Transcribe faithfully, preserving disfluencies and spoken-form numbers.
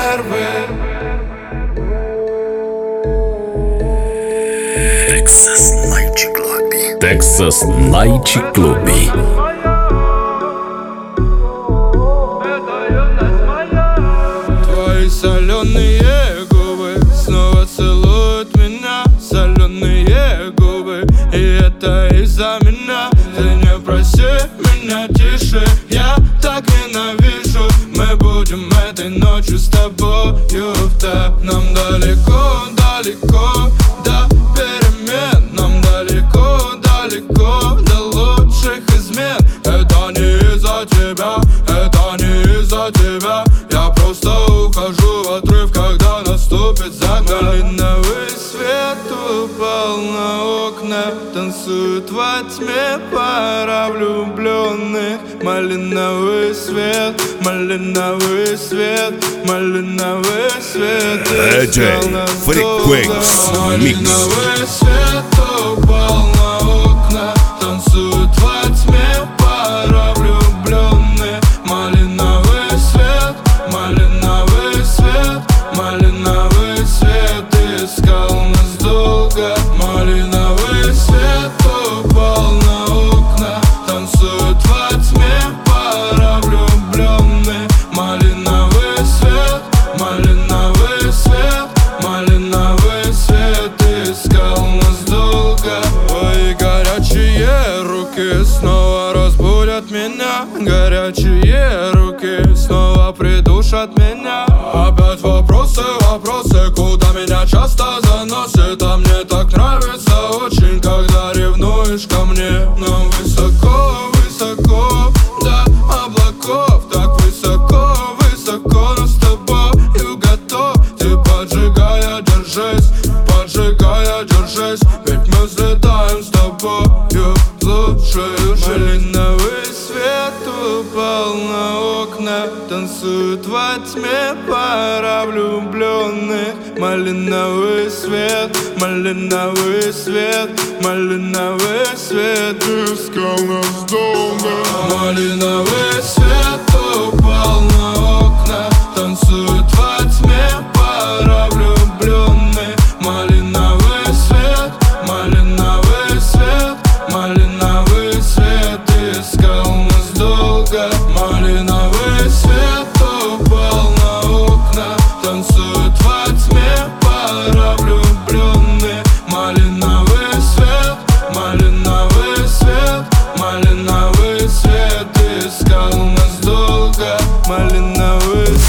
нервы. Texas Night Club. Texas Night Club. Твои соленые губы снова целуют меня. Соленые губы, и это из-за меня. Ты не проси меня тише, я так ненавижу. Мы будем этой ночью с тобою в тэп. Нам далеко, далеко до перемен. Нам далеко, далеко до лучших измен. Это не из-за тебя, это не из-за тебя. Я просто ухожу в отрыв, когда наступит закат. Малиновый свет упал на окна, танцует во тьме пара влюбленных. Малиновый свет, малиновый свет, малиновый свет. Диджей Frequenz Mix. Малиновый свет упал на окна, танцует во тьме пара влюбленных. Малиновый свет, малиновый свет, малиновый свет искал нас долго. Малиновый свет упал на окна, танцует во тьме пара влюбленных. Малиновый свет, малиновый свет, малиновый свет искал нас долго. Твои горячие руки снова разбудят меня. Горячие руки снова придушат меня. Опять вопросы, вопросы, куда меня часто заносит. А мне так нравится очень, когда ревнуешь ко мне. Нам высоко, высоко до облаков. Так высоко, высоко, но с тобою готов. Ты поджигая, держись, поджигая, держись. Ведь мы взлетаем с тобою в лучшую жизнь. Малиновый свет упал на окна, танцует во тьме пара влюбленных. Малиновый свет, малиновый свет, малиновый свет искал нас долго. Малиновый свет упал на окна, танцует во тьме пара влюбленных. Малиновый свет, малиновый свет, малиновый свет искал нас долго. Малиновый свет упал на окна, танцует